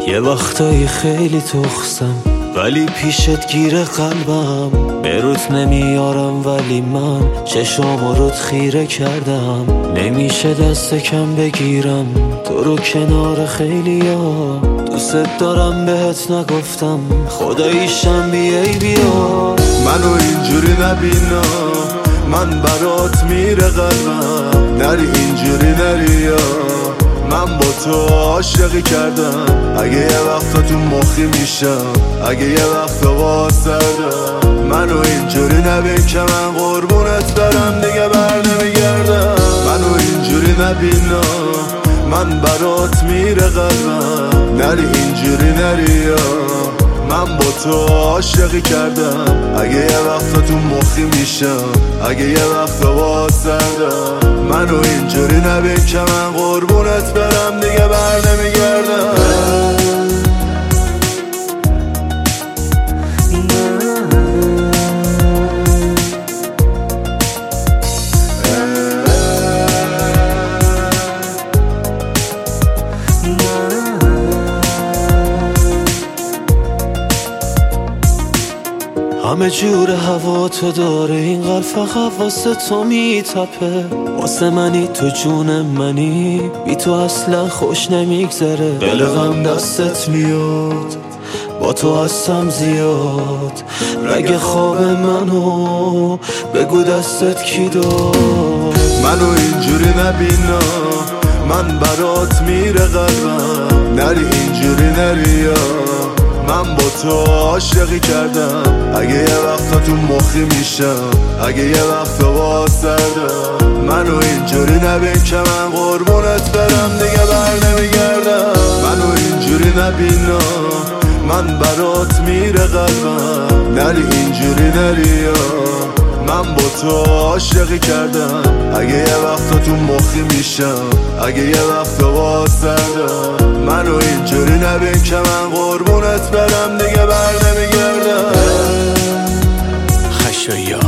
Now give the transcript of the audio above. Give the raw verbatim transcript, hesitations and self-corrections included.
یه وقتایی خیلی تخصم ولی پیشت گیره قلبم، به روت نمیارم ولی من چشام رود خیره کردم. نمیشه دست کم بگیرم تو رو کنار خیلیا، دوست دارم بهت نگفتم خداییشم بیای بیا. منو اینجوری نبینا، من برات میره قلبم، نری اینجوری نری یا من با تو عاشقی کردم. اگه یه وقتا تو مخی میشم، اگه یه وقتا با سردم، منو اینجوری نبین که من قربونت برم دیگه بر نمیگردم. منو اینجوری نبینا، من برات میره قلبم، نری اینجوری نری یا من با تو عاشقی کردم. اگه یه وقتا تو مخی میشم، اگه یه وقتا با سردم، منو اینجوری نبین که من قربونت برم دیگه بر نمیگردم. همه جور هوا تو داره، این قلب فقط واسه تو میتپه. واسه منی تو جون منی، بی تو اصلا خوش نمیگذره. قلقم دستت میاد با تو هستم زیاد، رگ خواب منو بگو دستت کی داد. منو اینجوری نبینا، من برات میره قلبم، نری اینجوری نری یا من با تو عاشقی کردم. اگه یه وقتا تو مخی میشم، اگه یه وقتا با سردم، منو اینجوری نبین که من قربونت برم دیگه بر نمیگردم. منو اینجوری نبینا، من برات میره قلبم، نری اینجوری نری یا من با تو عاشقی کردم. اگه یه وقتا تو مخی میشم، اگه یه وقتا با سردم، منو اینجوری نبین که من قربونت برم دیگه بر نمیگردم. خشایار